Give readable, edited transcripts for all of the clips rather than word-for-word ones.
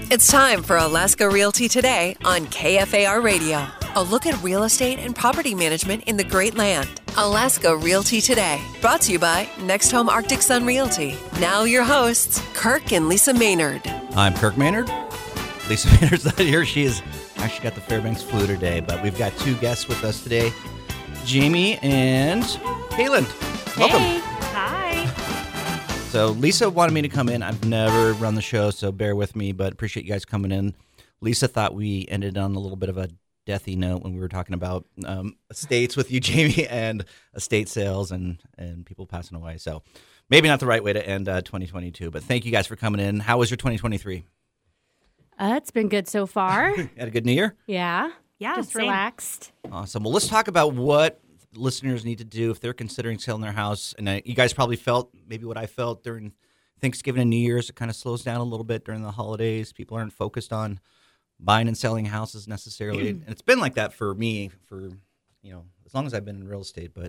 It's time for Alaska Realty Today on KFAR Radio. A look at real estate and property management in the Great Land. Alaska Realty Today, brought to you by Next Home Arctic Sun Realty. Now your hosts, Kirk and Lisa Maynard. I'm Kirk Maynard. Lisa Maynard's not here. She has actually got the Fairbanks flu today, but we've got two guests with us today, Jamie and Caitlin. Welcome. Hey. Hi. So Lisa wanted me to come in. I've never run the show, so bear with me, but appreciate you guys coming in. Lisa thought we ended on a little bit of a deathy note when we were talking about estates with you, Jamie, and estate sales and people passing away. So maybe not the right way to end 2022, but thank you guys for coming in. How was your 2023? It's been good so far. Had a good New Year? Yeah, just same. relaxed. Awesome. Well, let's talk about what listeners need to do if they're considering selling their house. And you guys probably felt maybe what I felt during Thanksgiving and New Year's. It kind of slows down a little bit during the holidays. People aren't focused on buying and selling houses necessarily. And it's been like that for me for, as long as I've been in real estate. But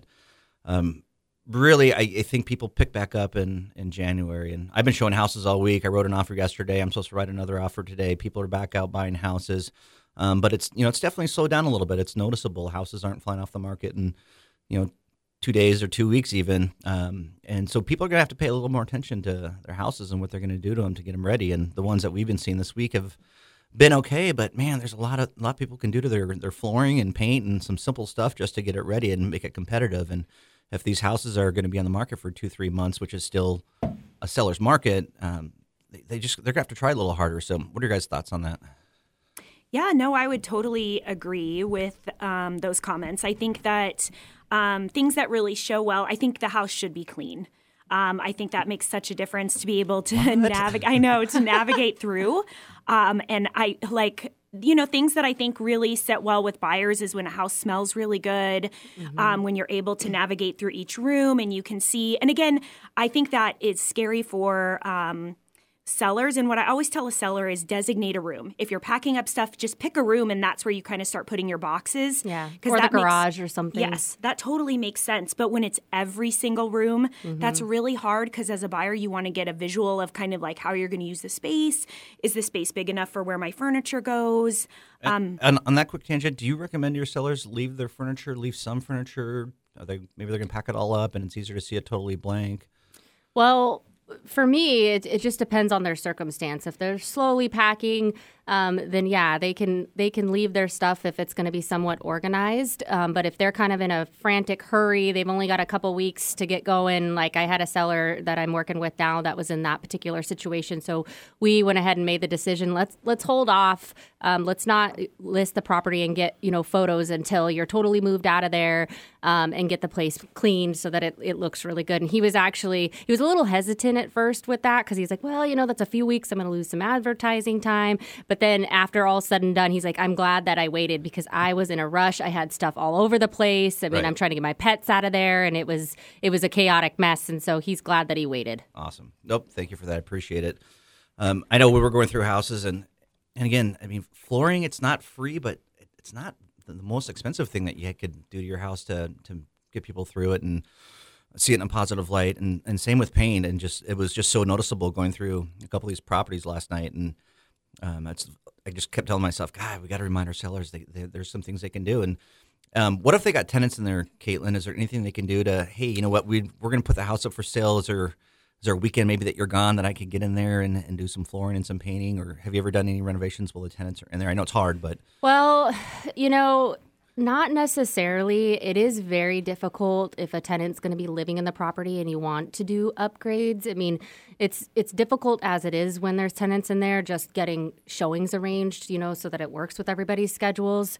really, I think people pick back up in January. And I've been showing houses all week. I wrote an offer yesterday. I'm supposed to write another offer today. People are back out buying houses. But it's definitely slowed down a little bit. It's noticeable. Houses aren't flying off the market in 2 days or 2 weeks even. And so people are going to have to pay a little more attention to their houses and what they're going to do to them to get them ready. And the ones that we've been seeing this week have been okay. But man, there's a lot of people can do to their flooring and paint and some simple stuff just to get it ready and make it competitive. And if these houses are going to be on the market for 2-3 months, which is still a seller's market, they're going to have to try a little harder. So what are your guys' thoughts on that? Yeah, no, I would totally agree with those comments. I think that things that really show well, I think the house should be clean. I think that makes such a difference to be able to navigate through. And I like, things that I think really sit well with buyers is when a house smells really good, when you're able to navigate through each room and you can see. And again, I think that is scary for sellers. And what I always tell a seller is designate a room. If you're packing up stuff, just pick a room and that's where you kind of start putting your boxes. Yeah, or the garage or something. Yes, that totally makes sense. But when it's every single room, that's really hard because as a buyer, you want to get a visual of kind of like how you're going to use the space. Is the space big enough for where my furniture goes? And on that quick tangent, do you recommend your sellers leave their furniture, leave some furniture? Maybe they're going to pack it all up and it's easier to see it totally blank? Well, for me, it just depends on their circumstance. If they're slowly packing, then yeah, they can leave their stuff if it's going to be somewhat organized. But if they're kind of in a frantic hurry, they've only got a couple weeks to get going. Like I had a seller that I'm working with now that was in that particular situation. So we went ahead and made the decision. Let's hold off. Let's not list the property and get photos until you're totally moved out of there, and get the place cleaned so that it looks really good. And he was a little hesitant at first with that because he's like, well, that's a few weeks. I'm going to lose some advertising time. But then after all said and done, he's like, I'm glad that I waited because I was in a rush. I had stuff all over the place. I mean, Right. I'm trying to get my pets out of there, and it was a chaotic mess. And so he's glad that he waited. Awesome. Nope. Thank you for that. I appreciate it. I know we were going through houses, and again, I mean, flooring, it's not free, but it's not the most expensive thing that you could do to your house to get people through it and see it in a positive light. And same with paint. And it was just so noticeable going through a couple of these properties last night. And I just kept telling myself, God, we got to remind our sellers there's some things they can do. And what if they got tenants in there, Caitlin? Is there anything they can do to, hey, you know what, we're going to put the house up for sale? Is there a weekend maybe that you're gone that I could get in there and do some flooring and some painting? Or have you ever done any renovations while the tenants are in there? I know it's hard, but. Well, not necessarily. It is very difficult if a tenant's going to be living in the property and you want to do upgrades. I mean, it's difficult as it is when there's tenants in there, just getting showings arranged, so that it works with everybody's schedules.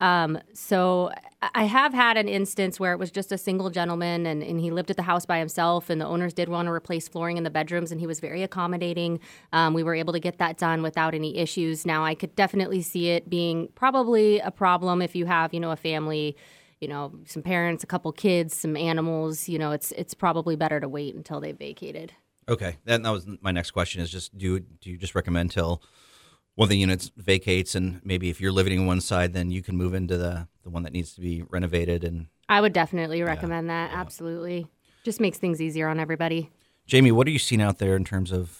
So I have had an instance where it was just a single gentleman and he lived at the house by himself, and the owners did want to replace flooring in the bedrooms, and he was very accommodating. We were able to get that done without any issues. Now, I could definitely see it being probably a problem if you have, a family, some parents, a couple kids, some animals, it's probably better to wait until they've vacated. Okay. That was my next question is just do you just recommend till one of the units vacates, and maybe if you're living in one side, then you can move into the one that needs to be renovated? And I would definitely recommend that. Yeah. Absolutely. Just makes things easier on everybody. Jamie, what are you seeing out there in terms of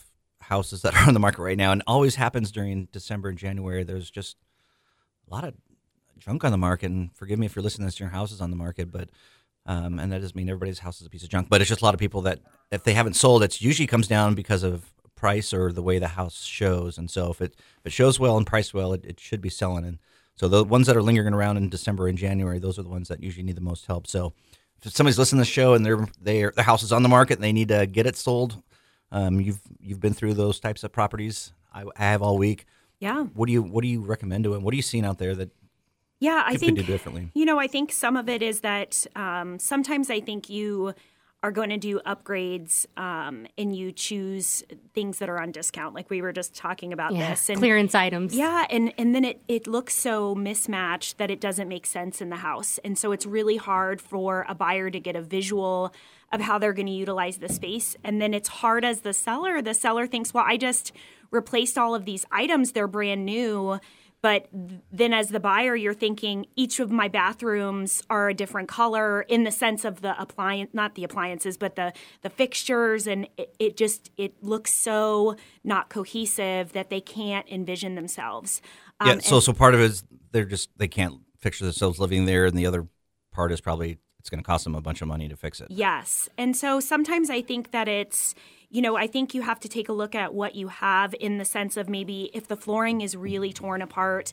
houses that are on the market right now, and always happens during December and January. There's just a lot of junk on the market. And forgive me if you're listening to this, your house is on the market, but and that doesn't mean everybody's house is a piece of junk. But it's just a lot of people that if they haven't sold, it usually comes down because of price or the way the house shows. And so if it shows well and priced well, it should be selling. And so the ones that are lingering around in December and January, those are the ones that usually need the most help. So if somebody's listening to the show and their house is on the market and they need to get it sold, you've been through those types of properties. I have all week. Yeah. What do you recommend to them? What are you seeing out there that I think could do differently? I think some of it is that sometimes I think you are going to do upgrades and you choose things that are on discount, like we were just talking about this. And clearance items. Yeah, and then it looks so mismatched that it doesn't make sense in the house. And so it's really hard for a buyer to get a visual of how they're going to utilize the space. And then it's hard as the seller. The seller thinks, well, I just replaced all of these items. They're brand new. But then as the buyer, you're thinking each of my bathrooms are a different color in the sense of the appliance, not the appliances, but the fixtures. And it looks so not cohesive that they can't envision themselves. So part of it is they can't picture themselves living there. And the other part is probably it's going to cost them a bunch of money to fix it. Yes. And so sometimes I think that it's, I think you have to take a look at what you have in the sense of maybe if the flooring is really torn apart.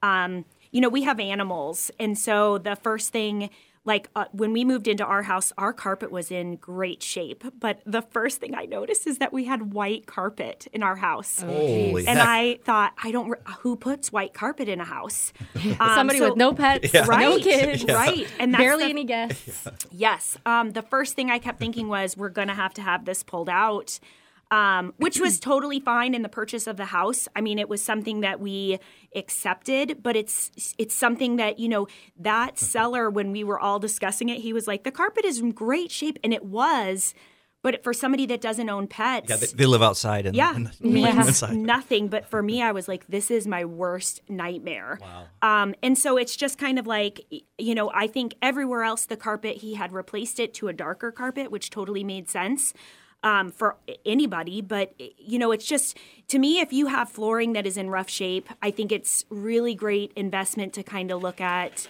We have animals. And so the first thing, when we moved into our house, our carpet was in great shape. But the first thing I noticed is that we had white carpet in our house. Holy and heck. I thought, who puts white carpet in a house? Somebody with no pets, right, no kids. Right. And that's barely any guests. Yes. The first thing I kept thinking was we're going to have this pulled out. Which was totally fine in the purchase of the house. I mean, it was something that we accepted, but it's something that, that seller, when we were all discussing it, he was like, the carpet is in great shape. And it was, but for somebody that doesn't own pets. Yeah, they live outside. And inside. Nothing. But for me, I was like, this is my worst nightmare. Wow. And so it's just kind of like, I think everywhere else, the carpet, he had replaced it to a darker carpet, which totally made sense. For anybody, but it's just, to me, if you have flooring that is in rough shape, I think it's really great investment to kind of look at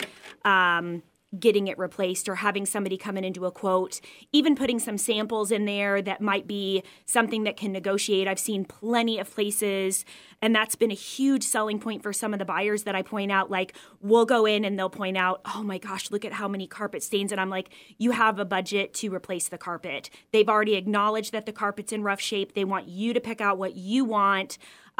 getting it replaced or having somebody come in and do a quote, even putting some samples in there that might be something that can negotiate. I've seen plenty of places, and that's been a huge selling point for some of the buyers that I point out. Like, we'll go in and they'll point out, oh my gosh, look at how many carpet stains. And I'm like, you have a budget to replace the carpet. They've already acknowledged that the carpet's in rough shape. They want you to pick out what you want.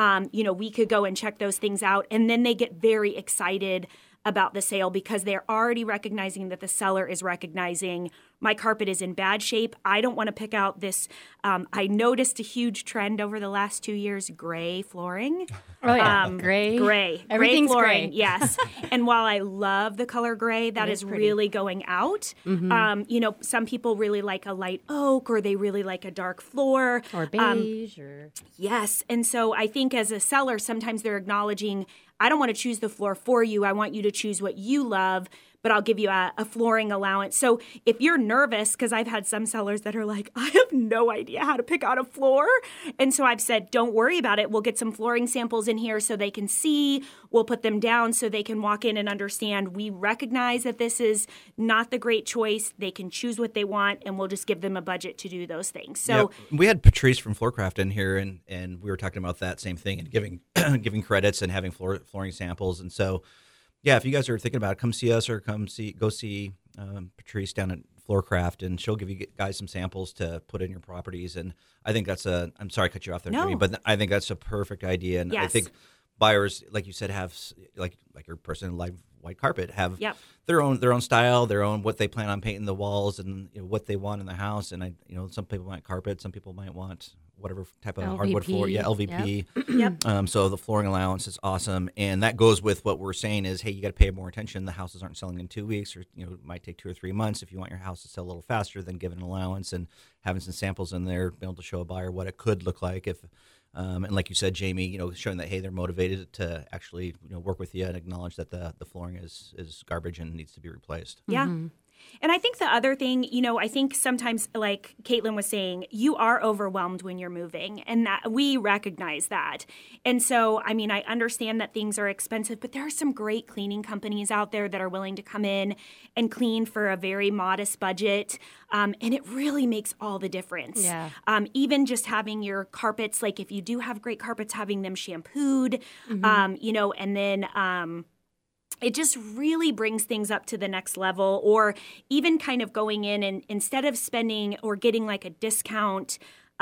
We could go and check those things out. And then they get very excited about the sale because they're already recognizing that the seller is recognizing my carpet is in bad shape. I don't want to pick out this. I noticed a huge trend over the last 2 years, gray flooring. Oh, yeah. Gray. Everything's flooring, gray. Yes. And while I love the color gray, that is really going out. Mm-hmm. Some people really like a light oak or they really like a dark floor. Or beige. Yes. And so I think as a seller, sometimes they're acknowledging, I don't want to choose the floor for you. I want you to choose what you love, but I'll give you a flooring allowance. So if you're nervous, because I've had some sellers that are like, I have no idea how to pick out a floor. And so I've said, don't worry about it. We'll get some flooring samples in here so they can see. We'll put them down so they can walk in and understand. We recognize that this is not the great choice. They can choose what they want, and we'll just give them a budget to do those things. So we had Patrice from Floorcraft in here, and we were talking about that same thing and giving credits and having flooring samples. And so, yeah, if you guys are thinking about it, come see us or go see Patrice down at Floorcraft, and she'll give you guys some samples to put in your properties. And I think I'm sorry I cut you off there, Jamie, but I think that's a perfect idea. And yes. I think buyers, like you said, have like your person in live white carpet have their own style, their own what they plan on painting the walls, and what they want in the house. And some people want carpet, some people might want whatever type of hardwood floor. Yeah, LVP. Yep. So the flooring allowance is awesome. And that goes with what we're saying is, hey, you got to pay more attention. The houses aren't selling in 2 weeks, or it might take 2 or 3 months. If you want your house to sell a little faster, then give it an allowance and having some samples in there, being able to show a buyer what it could look like if and like you said, Jamie, showing that, hey, they're motivated to actually work with you and acknowledge that the flooring is garbage and needs to be replaced. Yeah. Mm-hmm. And I think the other thing, I think sometimes, like Caitlin was saying, you are overwhelmed when you're moving, and that we recognize that. And so, I understand that things are expensive, but there are some great cleaning companies out there that are willing to come in and clean for a very modest budget. And it really makes all the difference. Yeah. Even just having your carpets, like if you do have great carpets, having them shampooed, and then it just really brings things up to the next level. Or even kind of going in and instead of spending or getting like a discount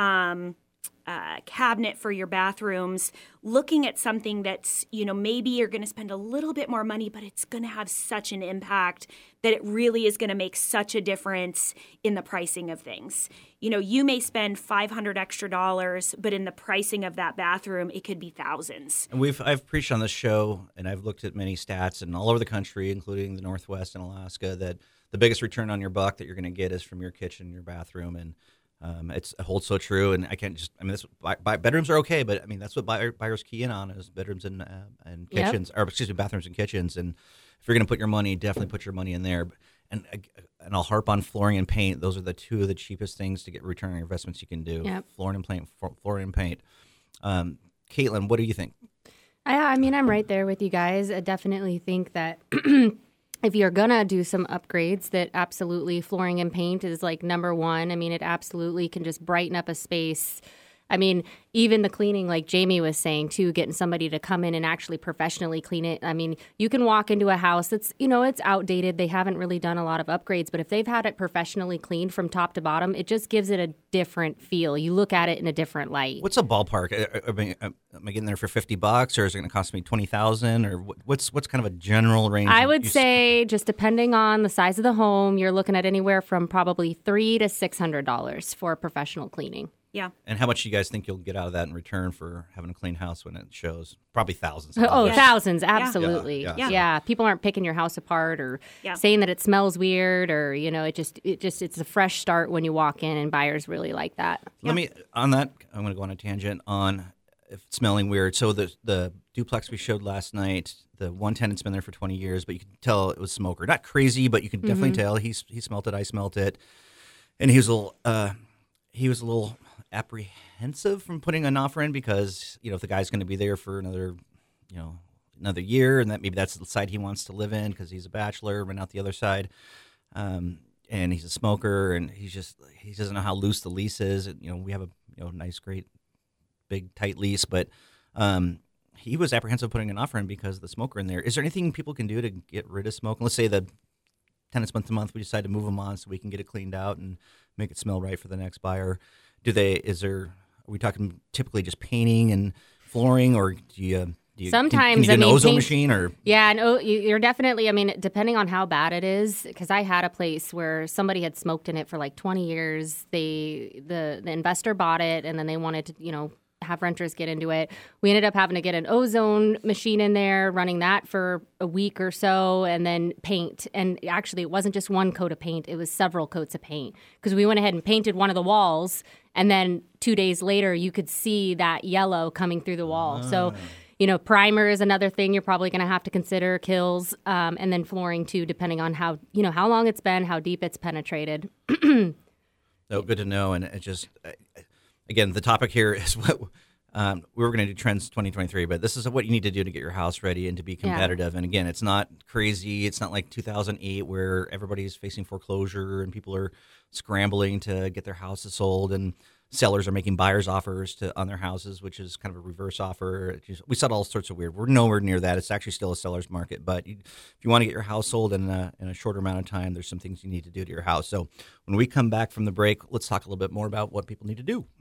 cabinet for your bathrooms, looking at something that's, maybe you're going to spend a little bit more money, but it's going to have such an impact that it really is going to make such a difference in the pricing of things. You may spend $500 extra, but in the pricing of that bathroom, it could be thousands. And I've preached on this show, and I've looked at many stats and all over the country, including the Northwest and Alaska, that the biggest return on your buck that you're going to get is from your kitchen, your bathroom, and it holds so true. And I can't just, bedrooms are okay, but that's what buyers key in on is bedrooms and kitchens, or excuse me, bathrooms and kitchens. And if you're going to put your money, definitely put your money in there. And I'll harp on flooring and paint. Those are the two of the cheapest things to get return on your investments you can do. Yep. Flooring and paint. Caitlin, what do you think? I'm right there with you guys. I definitely think that if you're going to do some upgrades, that absolutely flooring and paint is like number one. It absolutely can just brighten up a space. Even the cleaning, like Jamie was saying, too, getting somebody to come in and actually professionally clean it. You can walk into a house that's, it's outdated. They haven't really done a lot of upgrades. But if they've had it professionally cleaned from top to bottom, it just gives it a different feel. You look at it in a different light. What's a ballpark? Am I getting there for $50, or is it going to cost me $20,000? Or what's kind of a general range? I would say, just depending on the size of the home, you're looking at anywhere from probably $300 to $600 for professional cleaning. Yeah. And how much do you guys think you'll get out of that in return for having a clean house when it shows? Probably thousands. Thousands, absolutely. Yeah. People aren't picking your house apart or saying that it smells weird, or it's a fresh start when you walk in, and buyers really like that. I'm going to go on a tangent on smelling weird. So the duplex we showed last night, the one tenant's been there for 20 years, but you could tell it was smoker. Not crazy, but you could definitely tell. He smelt it, I smelt it, and he was a little apprehensive from putting an offer in because, if the guy's going to be there for another year, and that maybe that's the side he wants to live in because he's a bachelor, but not the other side. And he's a smoker, and he doesn't know how loose the lease is. And, we have a nice, great, big, tight lease, but he was apprehensive of putting an offer in because of the smoker in there. Is there anything people can do to get rid of smoke? Let's say the tenants month to month, we decide to move them on so we can get it cleaned out and make it smell right for the next buyer. Are we talking typically just painting and flooring, or do you sometimes can you do an ozone machine? Or you're definitely, depending on how bad it is, because I had a place where somebody had smoked in it for like 20 years. The investor bought it, and then they wanted to have renters get into it. We ended up having to get an ozone machine in there, running that for a week or so, and then paint. And actually, it wasn't just one coat of paint. It was several coats of paint, because we went ahead and painted one of the walls, and then 2 days later, you could see that yellow coming through the wall. So, primer is another thing you're probably going to have to consider, kills, and then flooring too, depending on how long it's been, how deep it's penetrated. Good to know. And it just... Again, the topic here is what we were going to do trends 2023, but this is what you need to do to get your house ready and to be competitive. And again, it's not crazy. It's not like 2008 where everybody's facing foreclosure and people are scrambling to get their houses sold, and sellers are making buyers offers on their houses, which is kind of a reverse offer. We saw all sorts of weird. We're nowhere near that. It's actually still a seller's market. But if you want to get your house sold in a shorter amount of time, there's some things you need to do to your house. So when we come back from the break, let's talk a little bit more about what people need to do.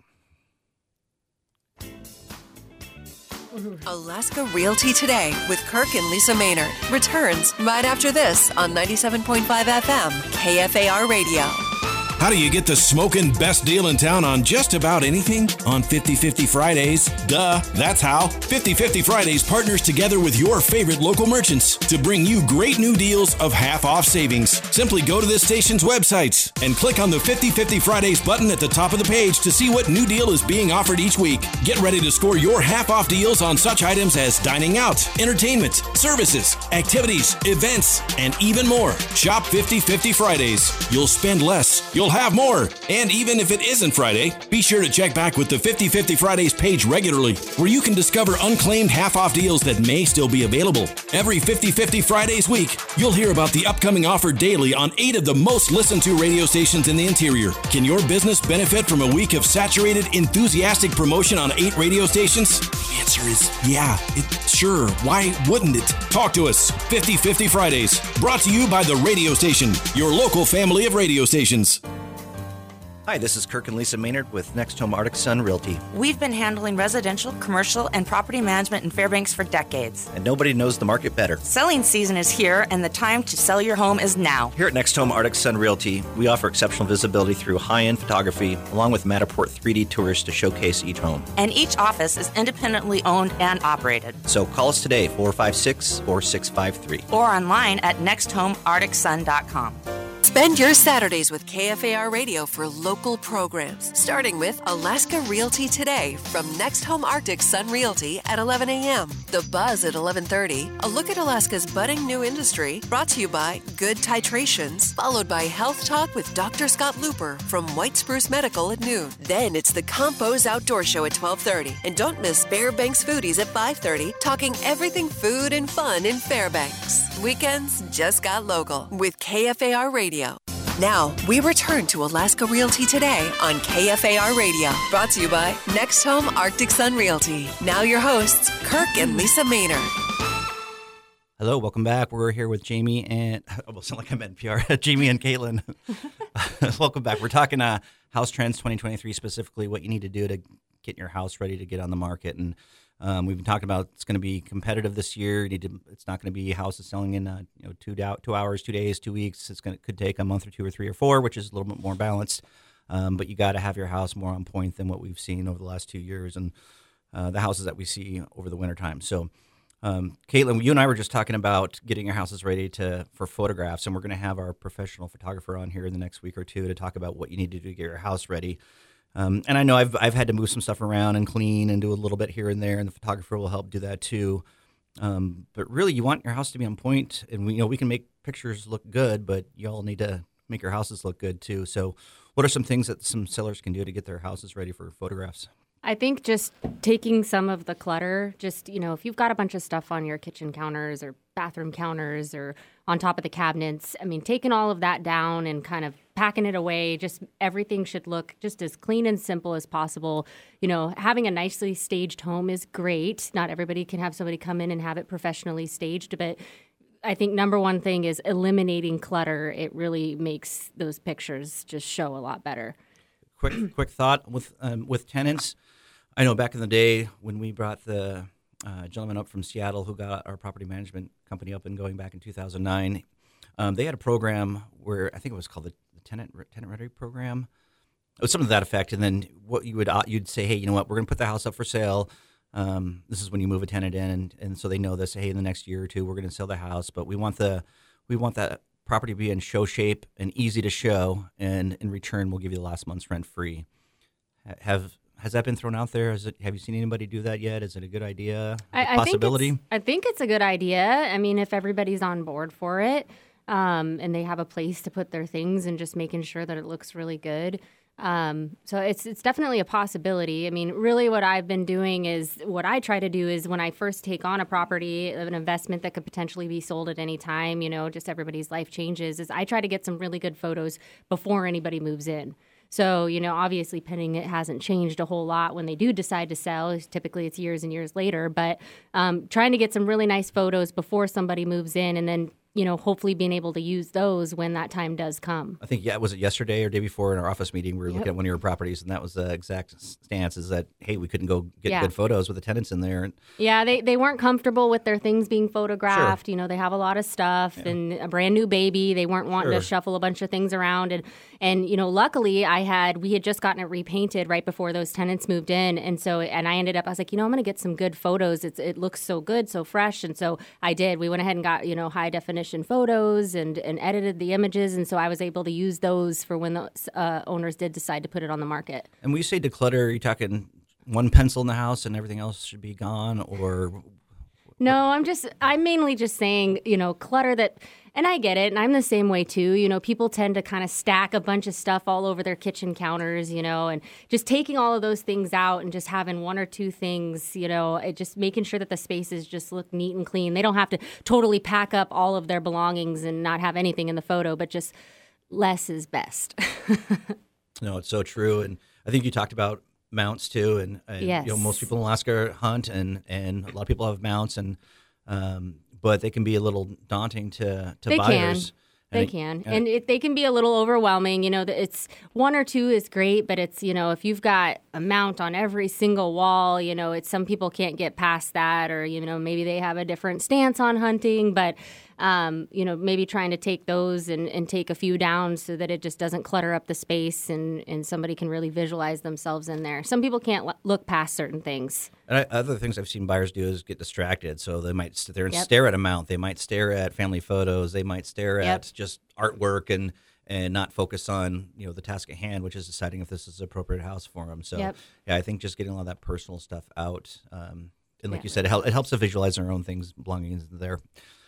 Alaska Realty Today with Kirk and Lisa Maynard returns right after this on 97.5 FM KFAR Radio. How do you get the smoking best deal in town on just about anything? On 50/50 Fridays. Duh, that's how. 50/50 Fridays partners together with your favorite local merchants to bring you great new deals of half-off savings. Simply go to this station's websites and click on the 50/50 Fridays button at the top of the page to see what new deal is being offered each week. Get ready to score your half-off deals on such items as dining out, entertainment, services, activities, events, and even more. Shop 50/50 Fridays. You'll spend less. You'll have more. And even if it isn't Friday, be sure to check back with the 50/50 Fridays page regularly, where you can discover unclaimed half-off deals that may still be available. Every 50/50 Fridays week, you'll hear about the upcoming offer daily on 8 of the most listened to radio stations in the interior. Can your business benefit from a week of saturated, enthusiastic promotion on 8 radio stations? The answer is yeah. Sure. Why wouldn't it? Talk to us. 50/50 Fridays. Brought to you by the radio station, your local family of radio stations. Hi, this is Kirk and Lisa Maynard with Next Home Arctic Sun Realty. We've been handling residential, commercial, and property management in Fairbanks for decades. And nobody knows the market better. Selling season is here, and the time to sell your home is now. Here at Next Home Arctic Sun Realty, we offer exceptional visibility through high-end photography, along with Matterport 3D tours to showcase each home. And each office is independently owned and operated. So call us today, 456-4653. Or online at nexthomearcticsun.com. Spend your Saturdays with KFAR Radio for local programs, starting with Alaska Realty Today from Next Home Arctic Sun Realty at 11 a.m., The Buzz at 11:30, a look at Alaska's budding new industry, brought to you by Good Titrations, followed by Health Talk with Dr. Scott Looper from White Spruce Medical at noon. Then it's the Compos Outdoor Show at 12:30. And don't miss Fairbanks Foodies at 5:30, talking everything food and fun in Fairbanks. Weekends just got local with KFAR Radio. Now, we return to Alaska Realty Today on KFAR Radio. Brought to you by Next Home Arctic Sun Realty. Now your hosts, Kirk and Lisa Maynard. Hello, welcome back. We're here with Jamie and, I almost sound like I'm NPR, Jamie and Caitlin. Welcome back. We're talking house trends 2023, specifically what you need to do to get your house ready to get on the market. And we've been talking about it's going to be competitive this year. It's not going to be houses selling in 2 hours, 2 days, 2 weeks. Could take a month or 2 or 3 or 4, which is a little bit more balanced. But you got to have your house more on point than what we've seen over the last 2 years and the houses that we see over the wintertime. So, Caitlin, you and I were just talking about getting your houses ready for photographs, and we're going to have our professional photographer on here in the next week or two to talk about what you need to do to get your house ready. And I know I've had to move some stuff around and clean and do a little bit here and there, and the photographer will help do that too. But really, you want your house to be on point, and we can make pictures look good, but you all need to make your houses look good too. So, what are some things that some sellers can do to get their houses ready for photographs? I think just taking some of the clutter, just, if you've got a bunch of stuff on your kitchen counters or bathroom counters or on top of the cabinets, taking all of that down and kind of packing it away, just everything should look just as clean and simple as possible. Having a nicely staged home is great. Not everybody can have somebody come in and have it professionally staged, but I think number one thing is eliminating clutter. It really makes those pictures just show a lot better. Quick thought with tenants. I know back in the day when we brought the gentleman up from Seattle who got our property management company up and going back in 2009, they had a program where I think it was called the tenant ready program. It was something to that effect. And then what you'd say, hey, you know what, we're going to put the house up for sale. This is when you move a tenant in, and so they know this. Hey, in the next year or two, we're going to sell the house, but we want that property to be in show shape and easy to show, and in return, we'll give you the last month's rent free. Has that been thrown out there? Have you seen anybody do that yet? Is it a good idea? Possibility? I think it's a good idea. If everybody's on board for it, and they have a place to put their things and just making sure that it looks really good. So it's definitely a possibility. Really what I've been doing is, what I try to do is when I first take on a property, an investment that could potentially be sold at any time, just everybody's life changes, is I try to get some really good photos before anybody moves in. So, obviously pending it hasn't changed a whole lot when they do decide to sell. Typically it's years and years later, but trying to get some really nice photos before somebody moves in, and then hopefully being able to use those when that time does come. I think, was it yesterday or day before in our office meeting, we were looking at one of your properties, and that was the exact stance, is that, hey, we couldn't go get good photos with the tenants in there. Yeah, they weren't comfortable with their things being photographed. Sure. They have a lot of stuff and a brand new baby. They weren't wanting to shuffle a bunch of things around. And luckily we had just gotten it repainted right before those tenants moved in. And I ended up, I was like, I'm going to get some good photos. It looks so good, so fresh. And so I did. We went ahead and got, high definition photos and edited the images, and so I was able to use those for when the owners did decide to put it on the market. And when you say declutter, are you talking one pencil in the house and everything else should be gone, or? No, I'm mainly just saying, clutter that, and I get it, and I'm the same way too. People tend to kind of stack a bunch of stuff all over their kitchen counters, and just taking all of those things out and just having one or two things, just making sure that the spaces just look neat and clean. They don't have to totally pack up all of their belongings and not have anything in the photo, but just less is best. No, it's so true. And I think you talked about mounts too, and yes. Most people in Alaska hunt, and a lot of people have mounts, and but they can be a little daunting to buyers. They can. And they can be a little overwhelming. It's one or two is great, but it's, if you've got a mount on every single wall, it's some people can't get past that, or, maybe they have a different stance on hunting, but, maybe trying to take those and take a few down so that it just doesn't clutter up the space and somebody can really visualize themselves in there. Some people can't look past certain things. And other things I've seen buyers do is get distracted. So they might sit there and stare at a mount. They might stare at family photos. They might stare at just artwork and not focus on, the task at hand, which is deciding if this is an appropriate house for them. So, I think just getting all that personal stuff out. And like you said, it helps to visualize their own things, belongings there.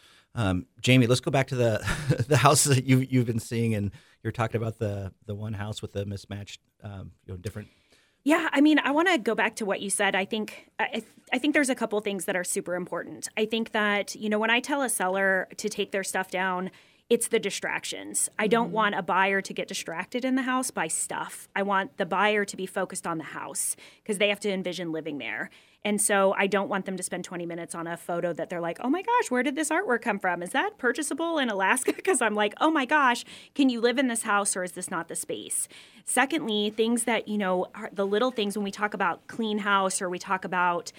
Jamie, let's go back to the houses that you've been seeing, and you're talking about the one house with the mismatched, different. Yeah, I want to go back to what you said. I think there's a couple things that are super important. I think that, when I tell a seller to take their stuff down, it's the distractions. I don't want a buyer to get distracted in the house by stuff. I want the buyer to be focused on the house because they have to envision living there. And so I don't want them to spend 20 minutes on a photo that they're like, oh my gosh, where did this artwork come from? Is that purchasable in Alaska? Because I'm like, oh my gosh, can you live in this house, or is this not the space? Secondly, things that, are the little things when we talk about clean house, or we talk about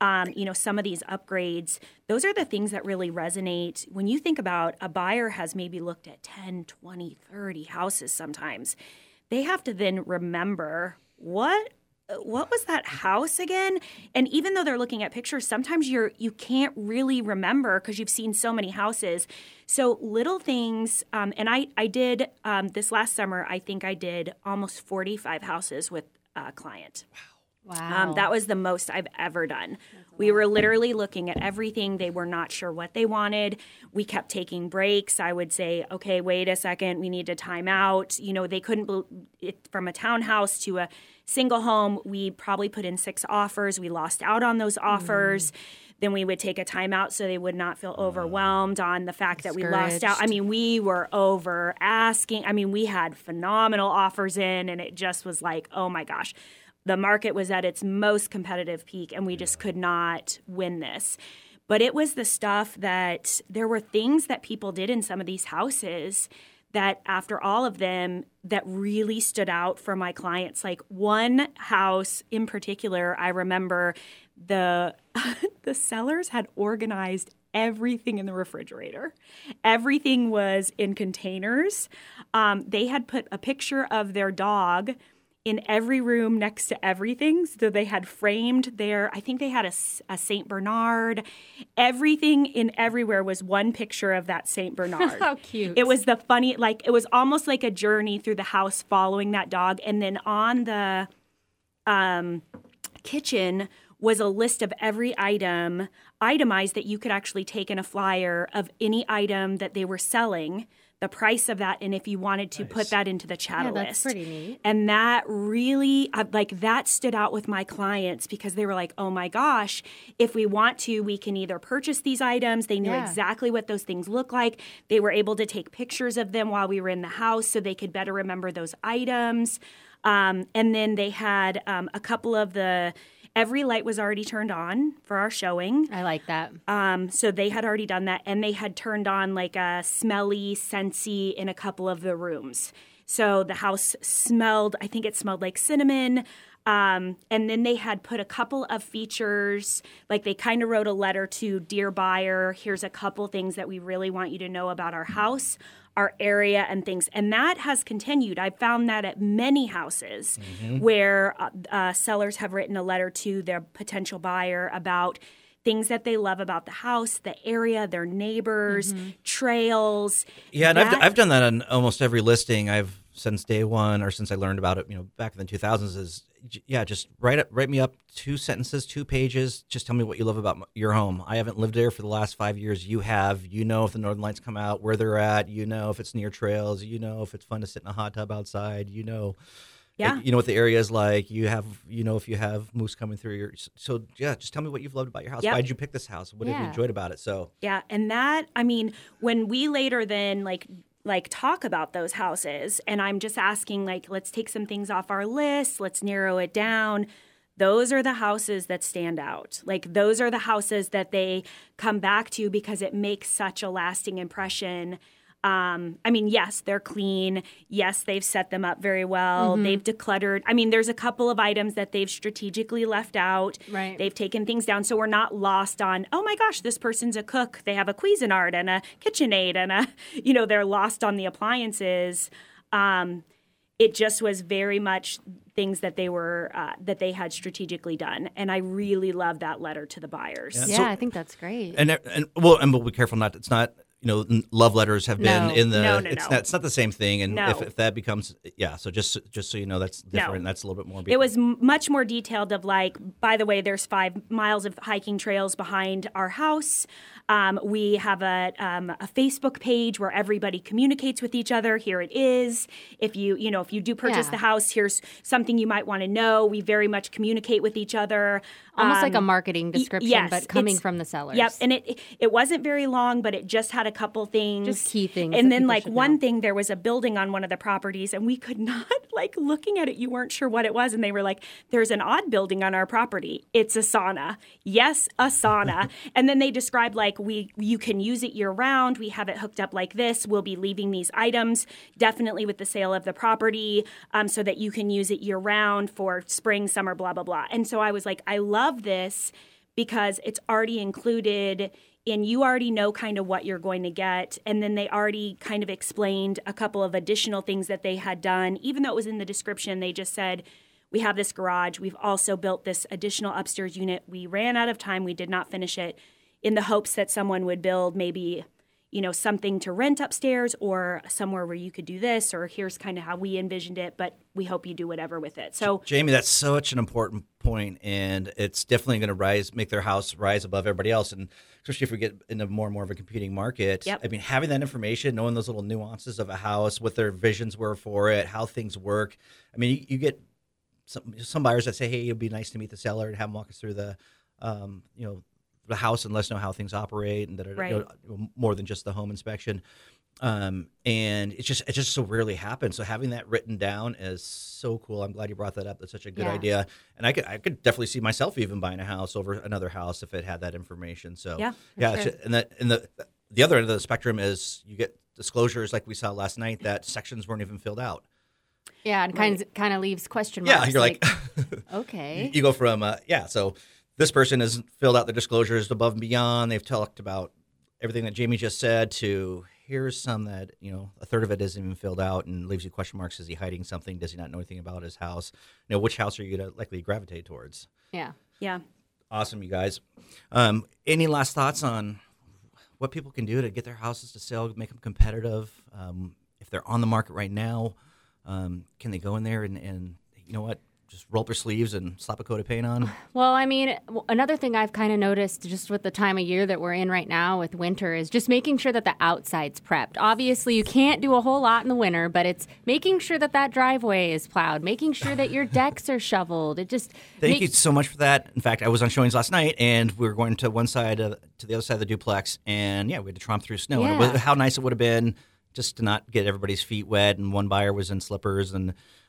some of these upgrades, those are the things that really resonate. When you think about a buyer has maybe looked at 10, 20, 30 houses sometimes, they have to then remember what was that house again? And even though they're looking at pictures, sometimes you can't really remember because you've seen so many houses. So little things, and I did this last summer, I think I did almost 45 houses with a client. Wow. That was the most I've ever done. We were literally looking at everything. They were not sure what they wanted. We kept taking breaks. I would say, okay, wait a second. We need to time out. They couldn't from a townhouse to a single home. We probably put in 6 offers. We lost out on those offers. Then we would take a timeout so they would not feel overwhelmed on the fact that we lost out. We were over asking. We had phenomenal offers in, and it just was like, oh my gosh. The market was at its most competitive peak, and we just could not win this. But it was the stuff that there were things that people did in some of these houses that after all of them that really stood out for my clients. Like one house in particular, I remember the sellers had organized everything in the refrigerator. Everything was in containers. They had put a picture of their dog in every room next to everything. So they had framed I think they had a St. Bernard. Everything in everywhere was one picture of that St. Bernard. How cute. It was it was almost like a journey through the house following that dog. And then on the kitchen was a list of every item, itemized, that you could actually take in a flyer of any item that they were selling, the price of that, and if you wanted to put that into the chat list. That's pretty neat. And that really, that stood out with my clients because they were like, oh my gosh, if we want to, we can either purchase these items. They knew exactly what those things look like. They were able to take pictures of them while we were in the house so they could better remember those items. And then they had a couple of the Every light was already turned on for our showing. I like that. So they had already done that, and they had turned on like a smelly Scentsy in a couple of the rooms. So the house smelled, I think it smelled like cinnamon. And then they had put a couple of features, like they kind of wrote a letter to Dear Buyer, here's a couple things that we really want you to know about our house, our area, and things. And that has continued. I've found that at many houses where sellers have written a letter to their potential buyer about things that they love about the house, the area, their neighbors, trails. Yeah, and I've done that on almost every listing I've since day one, or since I learned about it, back in the 2000s. Is just write me up 2 sentences, 2 pages. Just tell me what you love about your home. I haven't lived there for the last 5 years. You have. If the northern lights come out, where they're at. If it's near trails. If it's fun to sit in a hot tub outside. Yeah. What the area is like. You have, if you have moose coming through your. So yeah, just tell me what you've loved about your house. Yep. Why did you pick this house? What have you enjoyed about it? So yeah, and that, when we later then like talk about those houses, and I'm just asking, like, let's take some things off our list, let's narrow it down. Those are the houses that stand out. Like, those are the houses that they come back to because it makes such a lasting impression. Yes, they're clean. Yes, they've set them up very well. They've decluttered. There's a couple of items that they've strategically left out. Right. They've taken things down. So we're not lost on, oh my gosh, this person's a cook. They have a Cuisinart and a KitchenAid and they're lost on the appliances. It just was very much things that they were that they had strategically done, and I really love that letter to the buyers. Yeah, I think that's great. And we'll be careful not. It's not. Love letters have been in the. No. It's not the same thing. And No. if that becomes, so just so you know, that's different. No. That's a little bit more. It was much more detailed of like, by the way, there's 5 miles of hiking trails behind our house. We have a Facebook page where everybody communicates with each other. Here it is. If you do purchase the house, here's something you might want to know. We very much communicate with each other. Almost like a marketing description, yes, but coming from the sellers. Yep, and it wasn't very long, but it just had a couple things. Just key things. And that then people like should one know. thing, there was a building on one of the properties, and we could not, like, looking at it, you weren't sure what it was. And they were like, there's an odd building on our property. It's a sauna. Yes, a sauna. And then they described, like, you can use it year round. We have it hooked up like this. We'll be leaving these items definitely with the sale of the property so that you can use it year round for spring, summer, blah, blah, blah. And so I was like, I love this because it's already included and you already know kind of what you're going to get. And then they already kind of explained a couple of additional things that they had done. Even though it was in the description, they just said, we have this garage. We've also built this additional upstairs unit. We ran out of time. We did not finish it, in the hopes that someone would build maybe, something to rent upstairs or somewhere where you could do this, or here's kind of how we envisioned it, but we hope you do whatever with it. So, Jamie, that's such an important point, and it's definitely going to make their house rise above everybody else, and especially if we get into more and more of a competing market. Yep. Having that information, knowing those little nuances of a house, what their visions were for it, how things work. You get some buyers that say, hey, it'd be nice to meet the seller and have them walk us through the house and let us know how things operate, and that are Right. more than just the home inspection. And it just so rarely happens. So having that written down is so cool. I'm glad you brought that up. That's such a good idea. And I could definitely see myself even buying a house over another house if it had that information. So Yeah, Sure. And the other end of the spectrum is you get disclosures like we saw last night that sections weren't even filled out. Yeah, and kind of leaves question marks. Yeah, you're like okay. You go from so this person has filled out the disclosures above and beyond. They've talked about everything that Jamie just said, to here's some that, a third of it isn't even filled out and leaves you question marks. Is he hiding something? Does he not know anything about his house? Which house are you going to likely gravitate towards? Yeah. yeah. Awesome, you guys. Any last thoughts on what people can do to get their houses to sell, make them competitive? If they're on the market right now, can they go in there and you know what? Just roll up their sleeves and slap a coat of paint on? Well, another thing I've kind of noticed just with the time of year that we're in right now with winter is just making sure that the outside's prepped. Obviously, you can't do a whole lot in the winter, but it's making sure that driveway is plowed, making sure that your decks are shoveled. It just Thank you so much for that. In fact, I was on showings last night, and we were going to one side to the other side of the duplex, and we had to tromp through snow. Yeah. And how nice it would have been just to not get everybody's feet wet, and one buyer was in slippers, and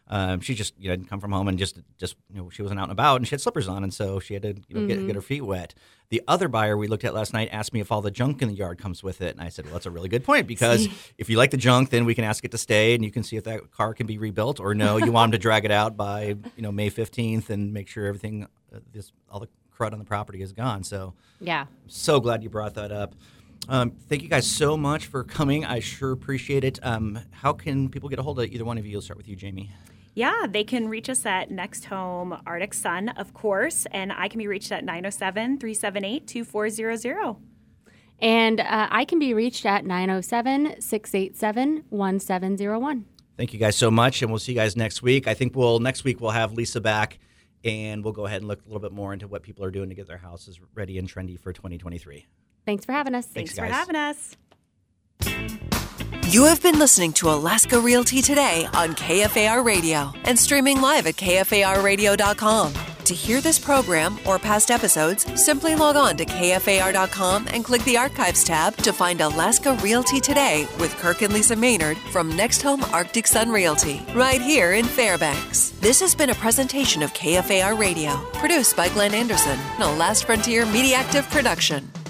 She just didn't come from home and just she wasn't out and about, and she had slippers on, and so she had to get her feet wet. The other buyer we looked at last night asked me if all the junk in the yard comes with it, and I said, well, that's a really good point, because if you like the junk, then we can ask it to stay, and you can see if that car can be rebuilt, or no, you want them to drag it out by May 15th and make sure everything, all the crud on the property is gone. So yeah, I'm so glad you brought that up. Thank you guys so much for coming. I sure appreciate it. How can people get a hold of either one of you? I'll start with you, Jamie. Yeah, they can reach us at Next Home Arctic Sun, of course, and I can be reached at 907-378-2400. And I can be reached at 907-687-1701. Thank you guys so much, and we'll see you guys next week. I think next week we'll have Lisa back, and we'll go ahead and look a little bit more into what people are doing to get their houses ready and trendy for 2023. Thanks for having us. Thanks for having us. You have been listening to Alaska Realty Today on KFAR Radio and streaming live at KFARradio.com. To hear this program or past episodes, simply log on to KFAR.com and click the Archives tab to find Alaska Realty Today with Kirk and Lisa Maynard from Next Home Arctic Sun Realty, right here in Fairbanks. This has been a presentation of KFAR Radio, produced by Glenn Anderson, a Last Frontier Mediactive production.